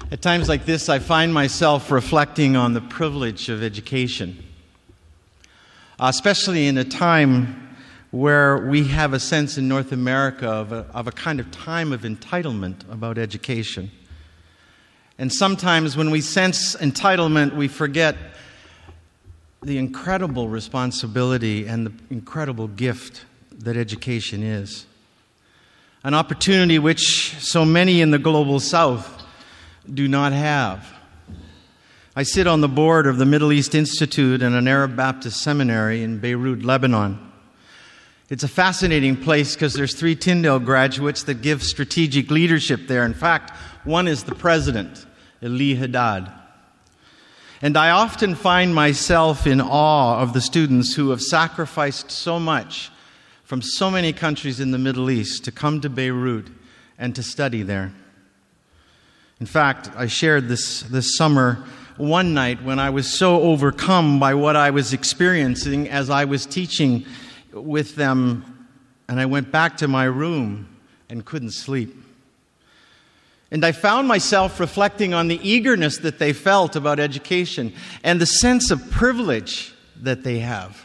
At times like this, I find myself reflecting on the privilege of education, especially in a time where we have a sense in North America of a kind of time of entitlement about education. And sometimes when we sense entitlement, we forget the incredible responsibility and the incredible gift that education is. An opportunity which so many in the global South do not have. I sit on the board of the Middle East Institute and an Arab Baptist seminary in Beirut, Lebanon. It's a fascinating place because there's 3 Tyndale graduates that give strategic leadership there. In fact, one is the president, Eli Haddad. And I often find myself in awe of the students who have sacrificed so much from so many countries in the Middle East to come to Beirut and to study there. In fact, I shared this summer one night when I was so overcome by what I was experiencing as I was teaching with them, and I went back to my room and couldn't sleep. And I found myself reflecting on the eagerness that they felt about education and the sense of privilege that they have.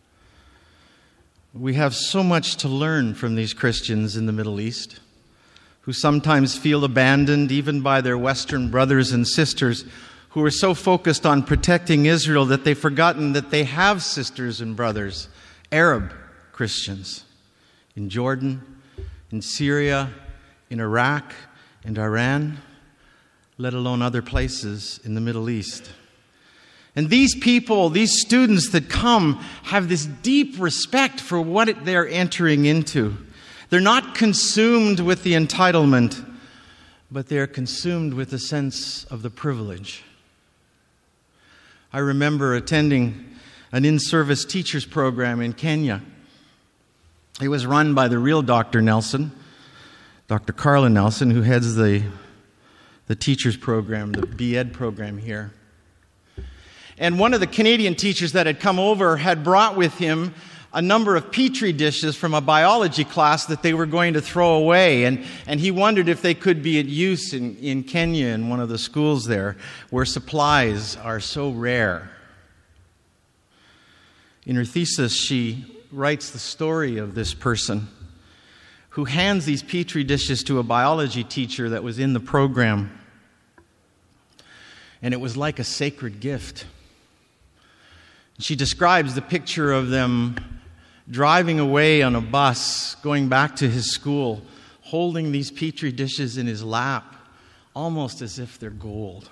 We have so much to learn from these Christians in the Middle East, who sometimes feel abandoned even by their Western brothers and sisters who are so focused on protecting Israel that they've forgotten that they have sisters and brothers, Arab Christians, in Jordan, in Syria, in Iraq, and Iran, let alone other places in the Middle East. And these people, these students that come, have this deep respect for what they're entering into. They're not consumed with the entitlement, but they're consumed with a sense of the privilege. I remember attending an in-service teachers program in Kenya. It was run by the real Dr. Nelson, Dr. Carla Nelson, who heads the teachers program, the B.Ed program here. And one of the Canadian teachers that had come over had brought with him a number of petri dishes from a biology class that they were going to throw away. And he wondered if they could be at use in Kenya, in one of the schools there, where supplies are so rare. In her thesis, she writes the story of this person who hands these petri dishes to a biology teacher that was in the program. And it was like a sacred gift. She describes the picture of them driving away on a bus, going back to his school, holding these petri dishes in his lap, almost as if they're gold.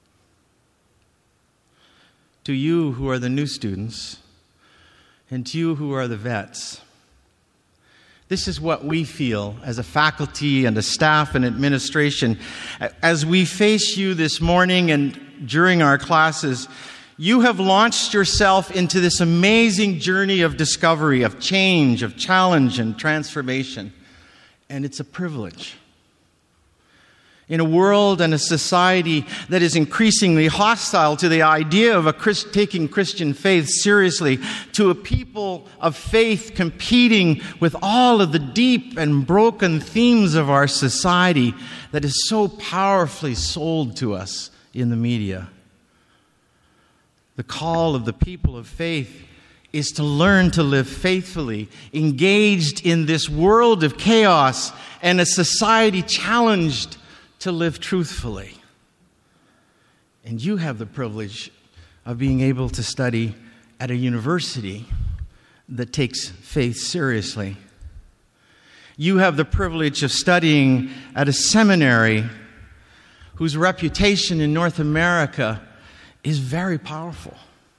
To you who are the new students, and to you who are the vets, this is what we feel as a faculty and a staff and administration. As we face you this morning and during our classes, you have launched yourself into this amazing journey of discovery, of change, of challenge and transformation. And it's a privilege. In a world and a society that is increasingly hostile to the idea of taking Christian faith seriously, to a people of faith competing with all of the deep and broken themes of our society that is so powerfully sold to us in the media. The call of the people of faith is to learn to live faithfully, engaged in this world of chaos and a society challenged to live truthfully. And you have the privilege of being able to study at a university that takes faith seriously. You have the privilege of studying at a seminary whose reputation in North America is very powerful.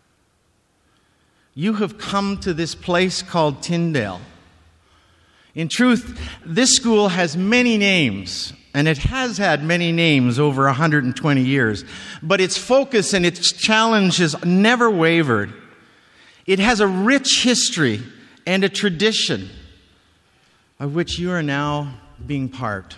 You have come to this place called Tyndale. In truth, this school has many names, and it has had many names over 120 years, but its focus and its challenge has never wavered. It has a rich history and a tradition of which you are now being part.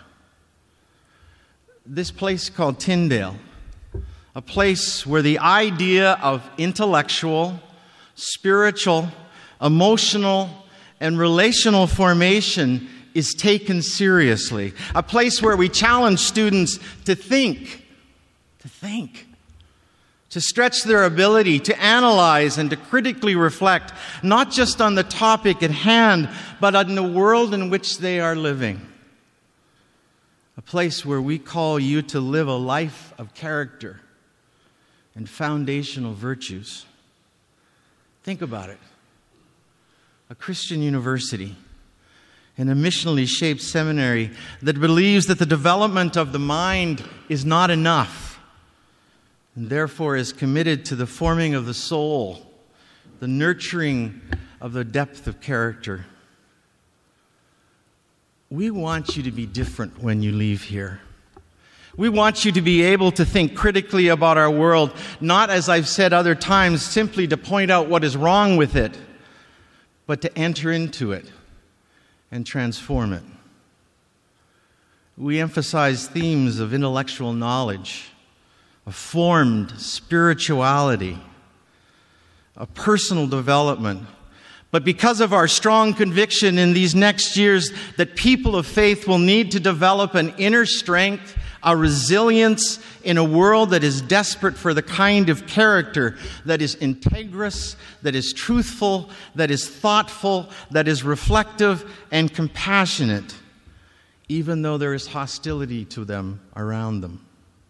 This place called Tyndale, a place where the idea of intellectual, spiritual, emotional, and relational formation is taken seriously. A place where we challenge students to think to think, to stretch their ability to analyze and to critically reflect, not just on the topic at hand, but on the world in which they are living. A place where we call you to live a life of character and foundational virtues. Think about it. A Christian university and a missionally shaped seminary that believes that the development of the mind is not enough, and therefore is committed to the forming of the soul, the nurturing of the depth of character. We want you to be different when you leave here. We want you to be able to think critically about our world, not, as I've said other times, simply to point out what is wrong with it, but to enter into it and transform it. We emphasize themes of intellectual knowledge, of formed spirituality, of personal development. But because of our strong conviction in these next years that people of faith will need to develop an inner strength, a resilience in a world that is desperate for the kind of character that is integrous, that is truthful, that is thoughtful, that is reflective and compassionate, even though there is hostility to them around them.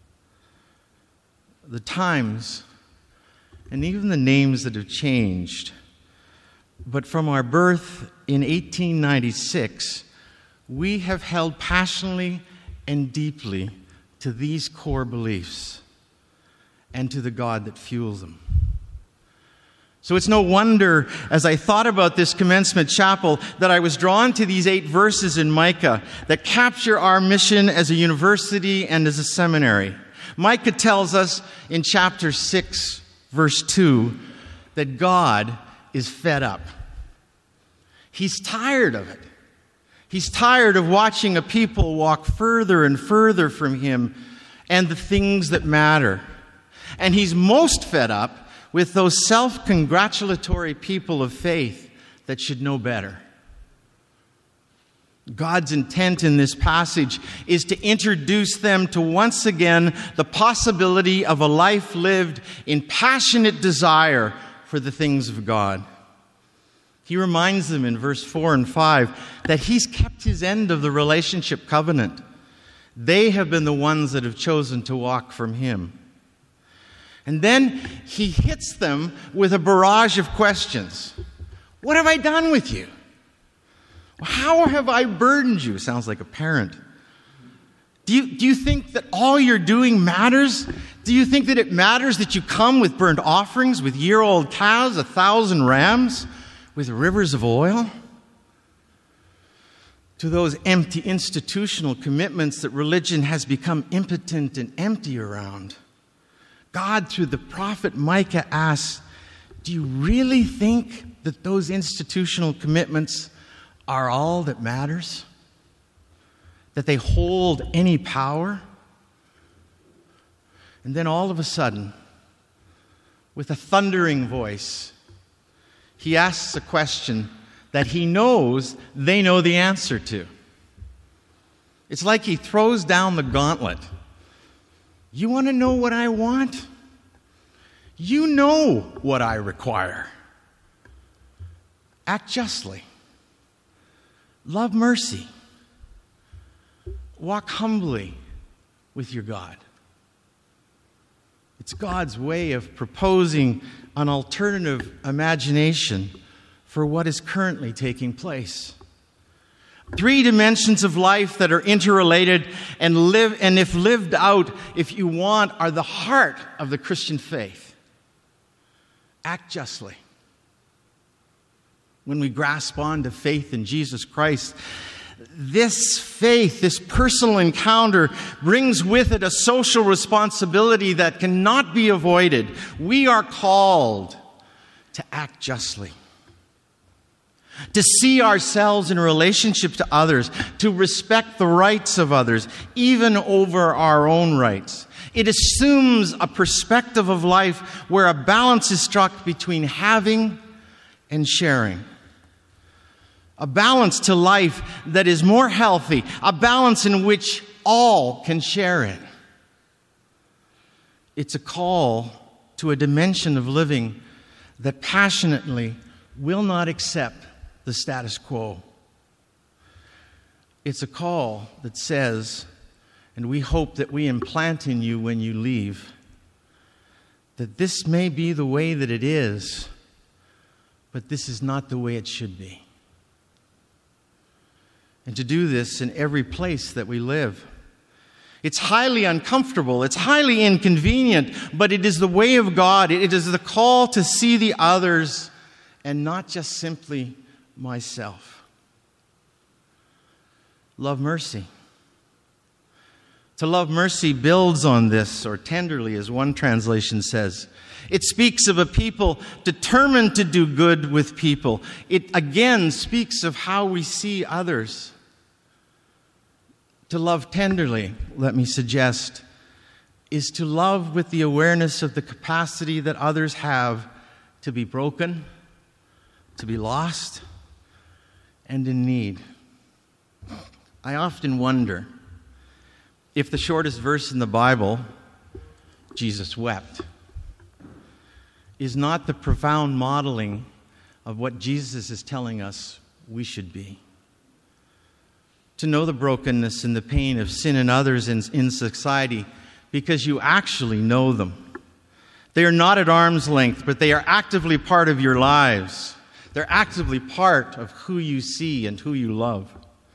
The times and even the names that have changed, but from our birth in 1896, we have held passionately and deeply to these core beliefs and to the God that fuels them. So it's no wonder, as I thought about this commencement chapel, that I was drawn to these 8 verses in Micah that capture our mission as a university and as a seminary. Micah tells us in chapter 6, verse 2, that God is fed up. He's tired of it. He's tired of watching a people walk further and further from Him and the things that matter. And He's most fed up with those self-congratulatory people of faith that should know better. God's intent in this passage is to introduce them to once again the possibility of a life lived in passionate desire for the things of God. He reminds them in verse 4 and 5 that He's kept His end of the relationship covenant. They have been the ones that have chosen to walk from Him. And then He hits them with a barrage of questions. What have I done with you? How have I burdened you? Sounds like a parent. Do you think that all you're doing matters? Do you think that it matters that you come with burnt offerings, with year-old calves, 1,000 rams, with rivers of oil? To those empty institutional commitments that religion has become impotent and empty around, God, through the prophet Micah, asks, do you really think that those institutional commitments are all that matters? That they hold any power? And then all of a sudden, with a thundering voice, He asks a question that He knows they know the answer to. It's like He throws down the gauntlet. You want to know what I want? You know what I require. Act justly. Love mercy. Walk humbly with your God. It's God's way of proposing an alternative imagination for what is currently taking place. 3 dimensions of life that are interrelated and if lived out, if you want, are the heart of the Christian faith. Act justly. When we grasp on to faith in Jesus Christ, this faith, this personal encounter, brings with it a social responsibility that cannot be avoided. We are called to act justly, to see ourselves in relationship to others, to respect the rights of others, even over our own rights. It assumes a perspective of life where a balance is struck between having and sharing. A balance to life that is more healthy, a balance in which all can share in. It's a call to a dimension of living that passionately will not accept the status quo. It's a call that says, and we hope that we implant in you when you leave, that this may be the way that it is, but this is not the way it should be. And to do this in every place that we live. It's highly uncomfortable, it's highly inconvenient, but it is the way of God. It is the call to see the others and not just simply myself. Love mercy. To love mercy builds on this, or tenderly, as one translation says. It speaks of a people determined to do good with people. It again speaks of how we see others. To love tenderly, let me suggest, is to love with the awareness of the capacity that others have to be broken, to be lost, and in need. I often wonder if the shortest verse in the Bible, Jesus wept, is not the profound modeling of what Jesus is telling us we should be. To know the brokenness and the pain of sin in others in society because you actually know them. They are not at arm's length, but they are actively part of your lives. They're actively part of who you see and who you love.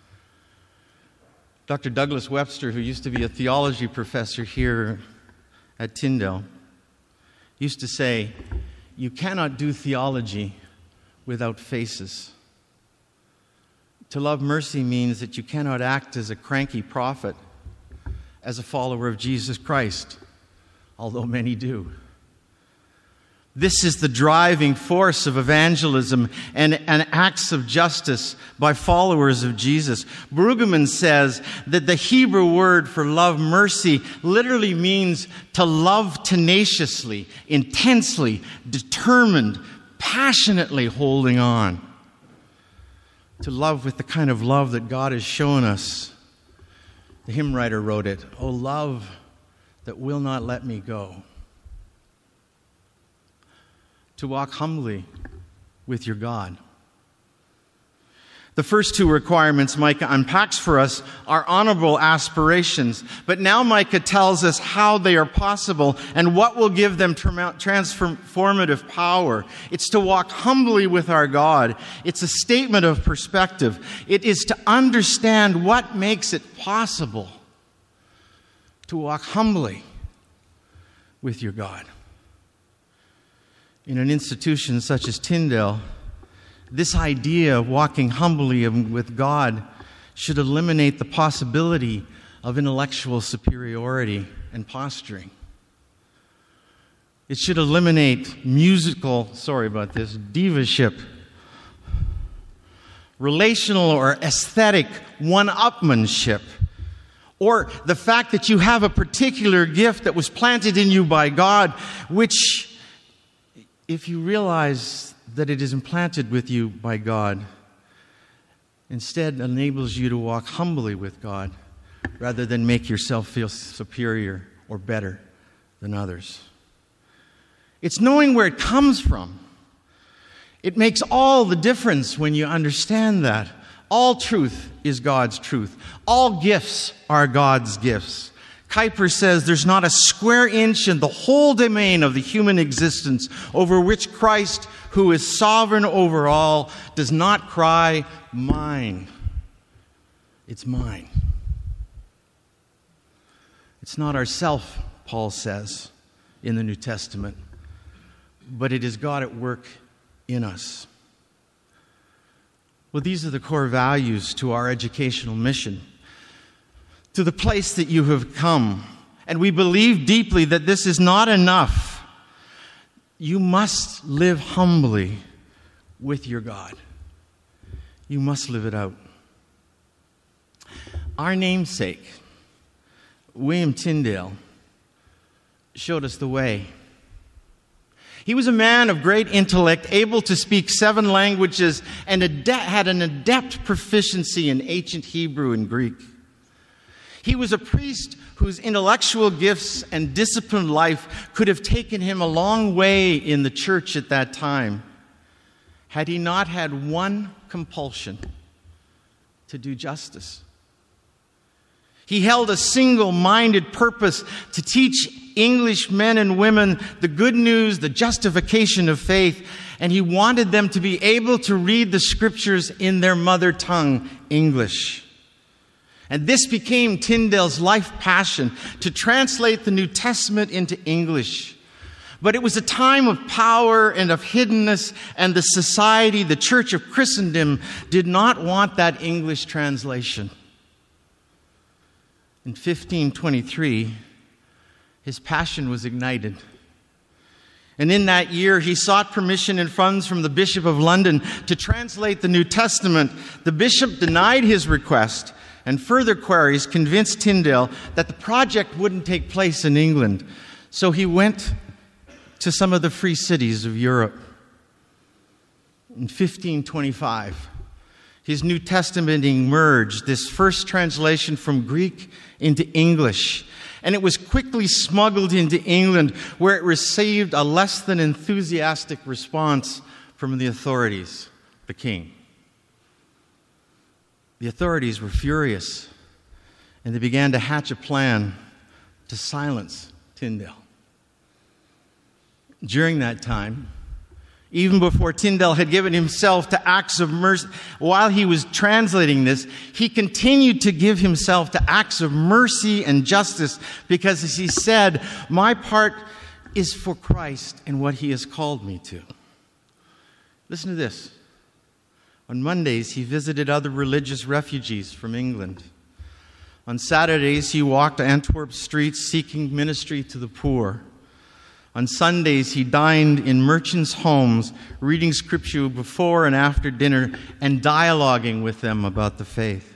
Dr. Douglas Webster, who used to be a theology professor here at Tyndale, used to say, "You cannot do theology without faces." To love mercy means that you cannot act as a cranky prophet, as a follower of Jesus Christ, although many do. This is the driving force of evangelism and acts of justice by followers of Jesus. Brueggemann says that the Hebrew word for love mercy literally means to love tenaciously, intensely, determined, passionately holding on. To love with the kind of love that God has shown us. The hymn writer wrote it, "O love that will not let me go." To walk humbly with your God. The first two requirements Micah unpacks for us are honorable aspirations, but now Micah tells us how they are possible and what will give them transformative power. It's to walk humbly with our God. It's a statement of perspective. It is to understand what makes it possible to walk humbly with your God. In an institution such as Tyndale, this idea of walking humbly with God should eliminate the possibility of intellectual superiority and posturing. It should eliminate divaship, relational or aesthetic one-upmanship, or the fact that you have a particular gift that was planted in you by God, which, if you realize that it is implanted with you by God, instead enables you to walk humbly with God rather than make yourself feel superior or better than others. It's knowing where it comes from. It makes all the difference when you understand that. All truth is God's truth. All gifts are God's gifts. Kuyper says there's not a square inch in the whole domain of the human existence over which Christ, who is sovereign over all, does not cry, "Mine." It's mine. It's not ourself, Paul says in the New Testament, but it is God at work in us. Well, these are the core values to our educational mission. To the place that you have come. And we believe deeply that this is not enough. You must live humbly with your God. You must live it out. Our namesake, William Tyndale, showed us the way. He was a man of great intellect, able to speak 7 languages, and had an adept proficiency in ancient Hebrew and Greek. He was a priest whose intellectual gifts and disciplined life could have taken him a long way in the church at that time, had he not had one compulsion: to do justice. He held a single-minded purpose to teach English men and women the good news, the justification of faith, and he wanted them to be able to read the scriptures in their mother tongue, English. And this became Tyndale's life passion, to translate the New Testament into English. But it was a time of power and of hiddenness, and the society, the Church of Christendom, did not want that English translation. In 1523, his passion was ignited. And in that year, he sought permission and funds from the Bishop of London to translate the New Testament. The bishop denied his request, and further queries convinced Tyndale that the project wouldn't take place in England. So he went to some of the free cities of Europe. In 1525, his New Testament emerged, this first translation from Greek into English. And it was quickly smuggled into England, where it received a less than enthusiastic response from the authorities, the king. The authorities were furious, and they began to hatch a plan to silence Tyndale. During that time, even before Tyndale had given himself to acts of mercy, while he was translating this, he continued to give himself to acts of mercy and justice, because, as he said, my part is for Christ and what he has called me to. Listen to this. On Mondays, he visited other religious refugees from England. On Saturdays, he walked Antwerp streets seeking ministry to the poor. On Sundays, he dined in merchants' homes, reading scripture before and after dinner and dialoguing with them about the faith.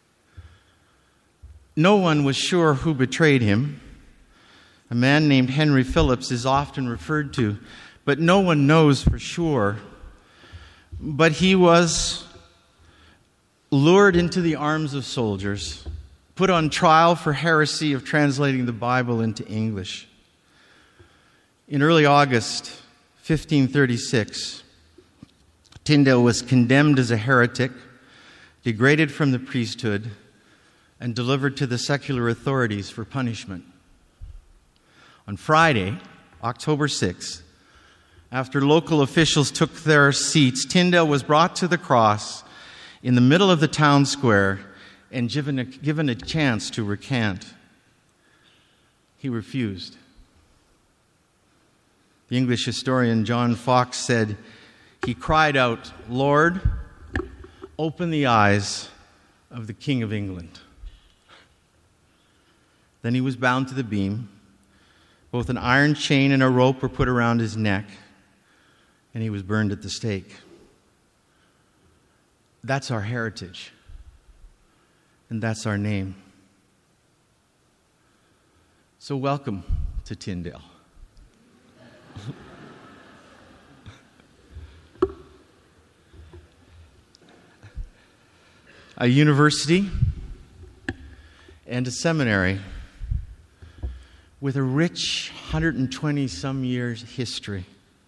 No one was sure who betrayed him. A man named Henry Phillips is often referred to, but no one knows for sure. But he was lured into the arms of soldiers, put on trial for heresy of translating the Bible into English. In early August 1536, Tyndale was condemned as a heretic, degraded from the priesthood, and delivered to the secular authorities for punishment. On Friday, October 6th, after local officials took their seats, Tyndale was brought to the cross in the middle of the town square and given a chance to recant. He refused. The English historian John Fox said, he cried out, "Lord, open the eyes of the King of England." Then he was bound to the beam. Both an iron chain and a rope were put around his neck, and he was burned at the stake. That's our heritage, and that's our name. So welcome to Tyndale. A university and a seminary with a rich 120-some years history.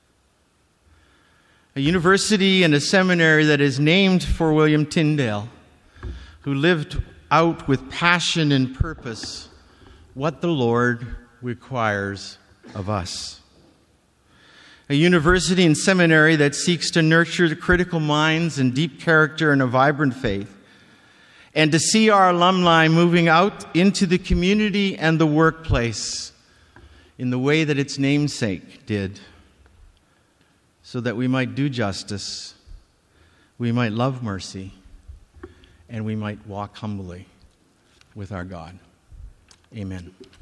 A university and a seminary that is named for William Tyndale, who lived out with passion and purpose what the Lord requires of us. A university and seminary that seeks to nurture the critical minds and deep character and a vibrant faith, and to see our alumni moving out into the community and the workplace in the way that its namesake did, so that we might do justice, we might love mercy, and we might walk humbly with our God. Amen.